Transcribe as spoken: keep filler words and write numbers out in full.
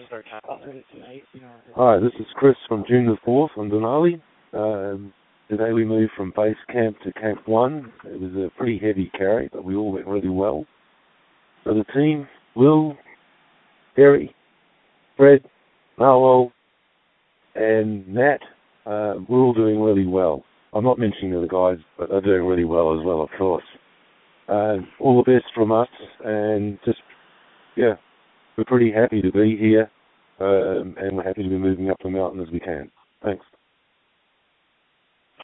Hi, this is Chris from June the fourth on Denali. Um, today we moved from base camp to Camp one. It was a pretty heavy carry, but we all went really well. So the team, Will, Terry, Fred, Narwhal, and Nat, uh, we're all doing really well. I'm not mentioning the other guys, but they're doing really well as well, of course. Uh, all the best from us, and just, yeah, we're pretty happy to be here, um, and we're happy to be moving up the mountain as we can. Thanks.